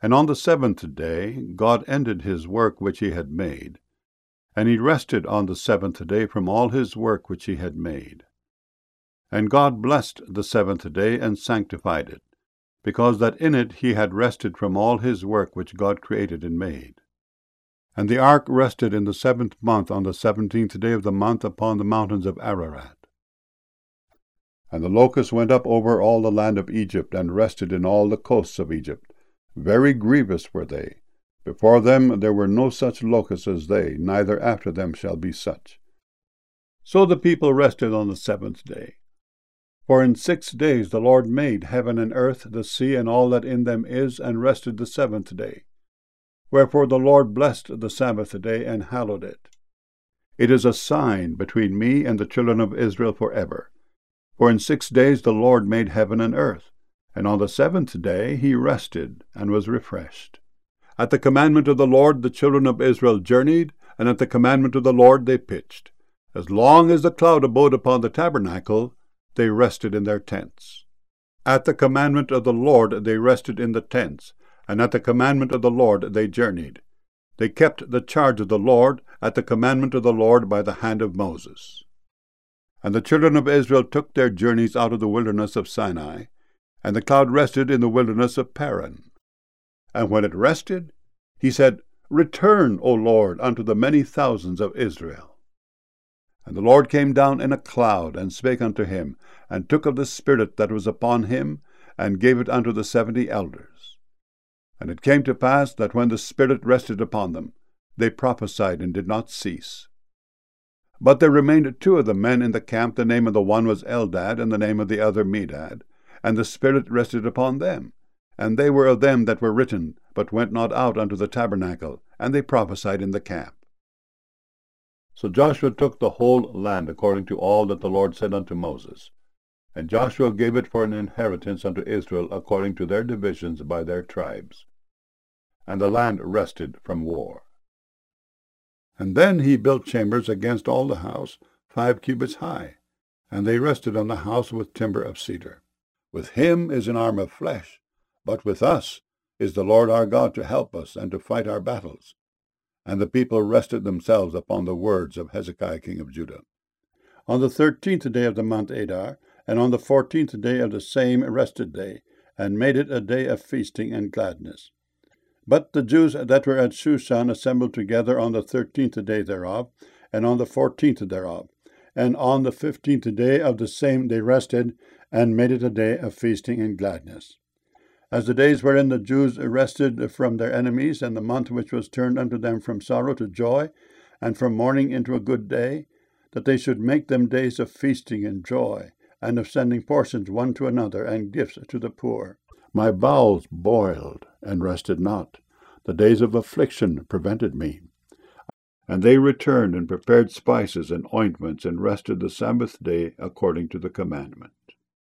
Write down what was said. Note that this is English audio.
And on the seventh day God ended his work which he had made, and he rested on the seventh day from all his work which he had made. And God blessed the seventh day and sanctified it, because that in it he had rested from all his work which God created and made. And the ark rested in the 7th month on the 17th day of the month upon the mountains of Ararat. And the locusts went up over all the land of Egypt, and rested in all the coasts of Egypt. Very grievous were they. Before them there were no such locusts as they, neither after them shall be such. So the people rested on the 7th day. For in 6 days the Lord made heaven and earth, the sea, and all that in them is, and rested the 7th day. Wherefore the Lord blessed the Sabbath day, and hallowed it. It is a sign between me and the children of Israel forever. For in 6 days the Lord made heaven and earth, and on the 7th day he rested, and was refreshed. At the commandment of the Lord the children of Israel journeyed, and at the commandment of the Lord they pitched. As long as the cloud abode upon the tabernacle, they rested in their tents. At the commandment of the Lord they rested in the tents, and at the commandment of the Lord they journeyed. They kept the charge of the Lord at the commandment of the Lord by the hand of Moses. And the children of Israel took their journeys out of the wilderness of Sinai, and the cloud rested in the wilderness of Paran. And when it rested, he said, Return, O Lord, unto the many thousands of Israel. And the Lord came down in a cloud, and spake unto him, and took of the Spirit that was upon him, and gave it unto the 70 elders. And it came to pass that when the Spirit rested upon them, they prophesied and did not cease. But there remained 2 of the men in the camp. The name of the one was Eldad, and the name of the other Medad. And the Spirit rested upon them. And they were of them that were written, but went not out unto the tabernacle, and they prophesied in the camp. So Joshua took the whole land according to all that the Lord said unto Moses. And Joshua gave it for an inheritance unto Israel according to their divisions by their tribes. And the land rested from war. And then he built chambers against all the house, 5 cubits high, and they rested on the house with timber of cedar. With him is an arm of flesh, but with us is the Lord our God to help us and to fight our battles. And the people rested themselves upon the words of Hezekiah king of Judah. On the 13th day of the month Adar, and on the 14th day of the same rested they, and made it a day of feasting and gladness. But the Jews that were at Shushan assembled together on the 13th day thereof, and on the 14th thereof. And on the 15th day of the same they rested, and made it a day of feasting and gladness. As the days wherein the Jews rested from their enemies, and the month which was turned unto them from sorrow to joy, and from mourning into a good day, that they should make them days of feasting and joy, and of sending portions one to another, and gifts to the poor. My bowels boiled, and rested not. The days of affliction prevented me. And they returned and prepared spices and ointments, and rested the Sabbath day according to the commandment.